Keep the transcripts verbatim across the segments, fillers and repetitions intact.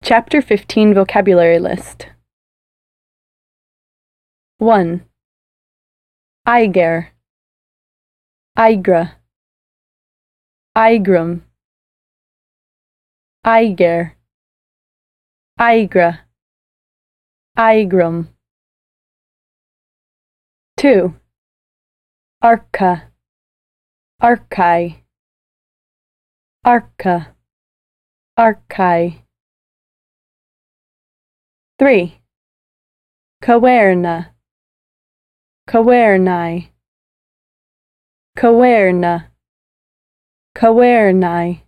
Chapter fifteen Vocabulary List. one. Eiger, Eigra, Eigrum, Eiger, Eigra, Eigrum. two. Arca, Archai, Arca, Archai. three. Caverna, Cavernai, Caverna, Cavernai.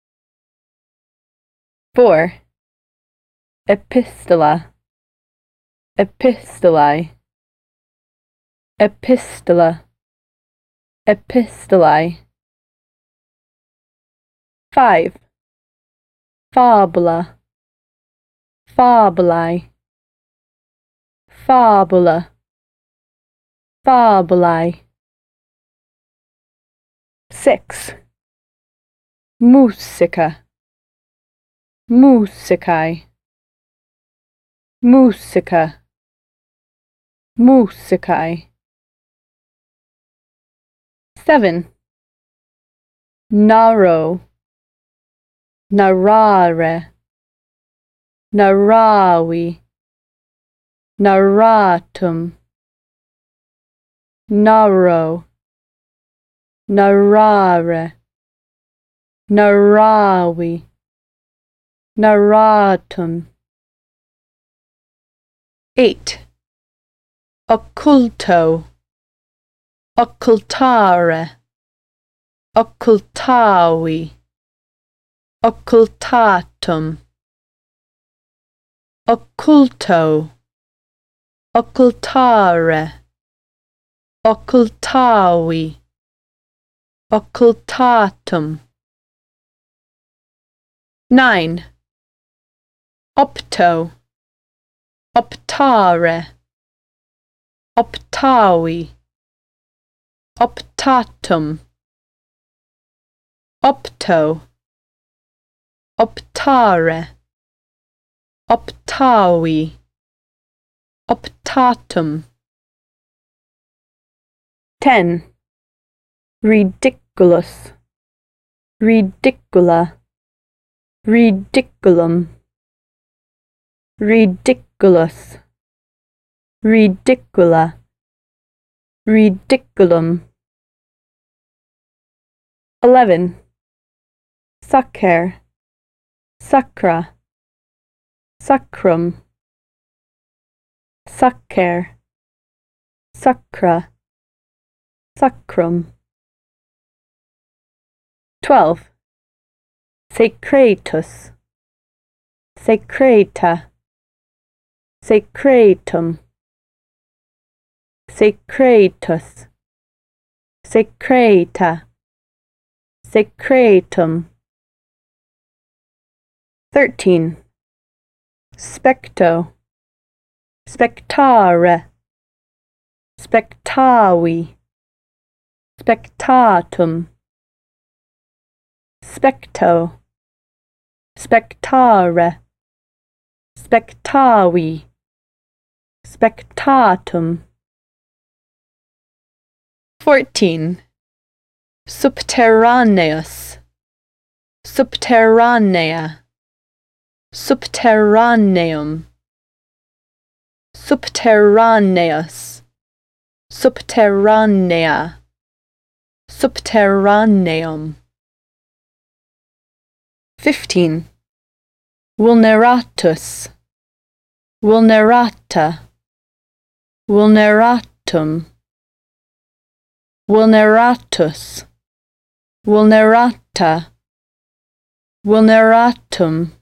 four. Epistola, Epistolae, Epistola, Epistolae. five. Fabula, Fabulae, Fabula, Fabulae. six. Musica, Musicae, Musica, Musicae. seven. Naro, Narare, Narawi, Naratum, Naro, Narare, Narawi, Naratum. eight. Occulto, Occultare, Occultavi, Occultatum, Occulto, Occultare, Occultavi, Occultatum. nine. Opto, Optare, Optavi, Optatum, Opto, Optare, Optavi, Optatum. ten. Ridiculous, Ridicula, Ridiculum, Ridiculous, Ridicula, Ridiculum. eleven. Sacer, Sacra, Sacrum, Sacer, Sacra, Sacrum. twelve. Secretus, Secreta, Secretum, Secretus, Secreta, Secretum. thirteen. Specto, Spectare, Spectavi, Spectatum, Specto, Spectare, Spectavi, Spectatum. fourteen. Subterraneous, Subterranea, Subterraneum, Subterraneous, Subterranea, Subterraneum. fifteen. Vulneratus, Vulnerata, Vulneratum, Vulneratus, Vulnerata, Vulneratum.